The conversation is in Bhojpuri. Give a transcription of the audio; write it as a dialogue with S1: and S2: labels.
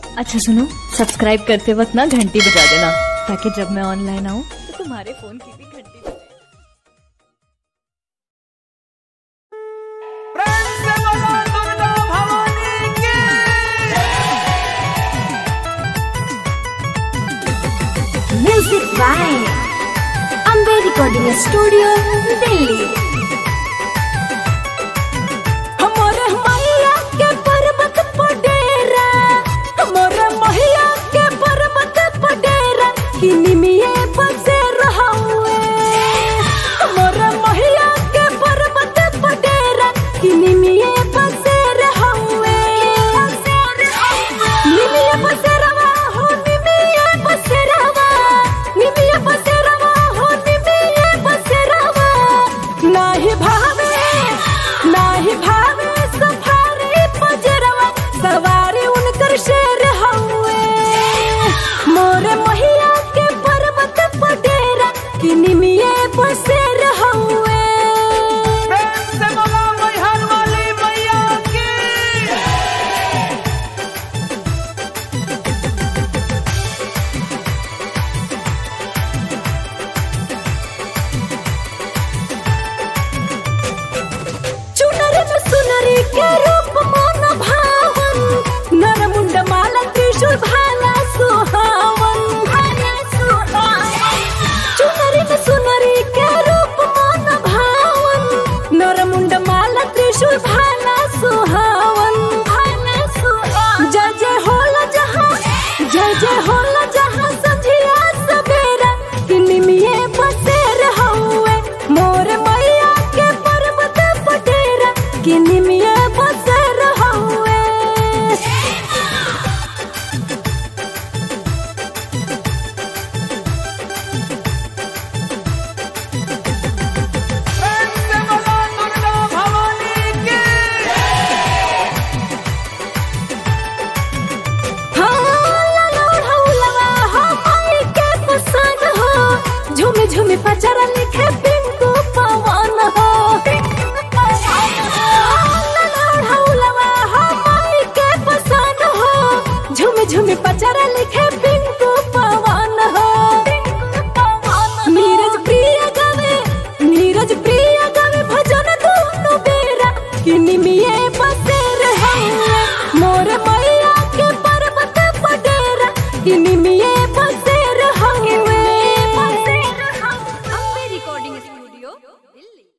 S1: अच्छा सुनो, सब्सक्राइब करते वक्त ना घंटी बजा देना, ताकि जब मैं ऑनलाइन आऊँ तो तुम्हारे फोन की भी घंटी बजे।
S2: Music by Ambe recording studio Delhi. हमारे मैया के पर्वत पडेरा, हमारे मैया के पर्वत पडेरा कि निमिये बसे रहुए। हमारे मैया के पर्वत पडेरा कि निमिये बसे रहुए। निमिये बसे रवा हो, निमिये बसे रवा, निमिये बसे रवा हो, निमिये बसे रवा। नाही भावे, नाही भावे सफारी पजरवा, सवारी उनकर शेर हुए। मोरे मैया के पर्वत पडेरा कि निमिये बसे रहुए। चुनरी में सुनरी के रूप मन भावन, नरमुंड माला त्रिशूल भाला सुहावन। चुनरी में सुनरी के रूप मन भावन, नरमुंड माला त्रिशूल भाला सुहावन। जय जय होला जहाँ, जय जय होला जहाँ संझिया सवेरा कि निमिये बसे रहुए। मोर मैया के पर्वत पडेरा कि निमिये बसे रहुए। झूमे झूमे पचरा लिखे पिंकू पवन हो। झूमे झूमे पचरा लिखे पिंकू पवन हो। नीरज प्रिय गावे, नीरज प्रिय गावे भजन दोनों बेरा कि निमिये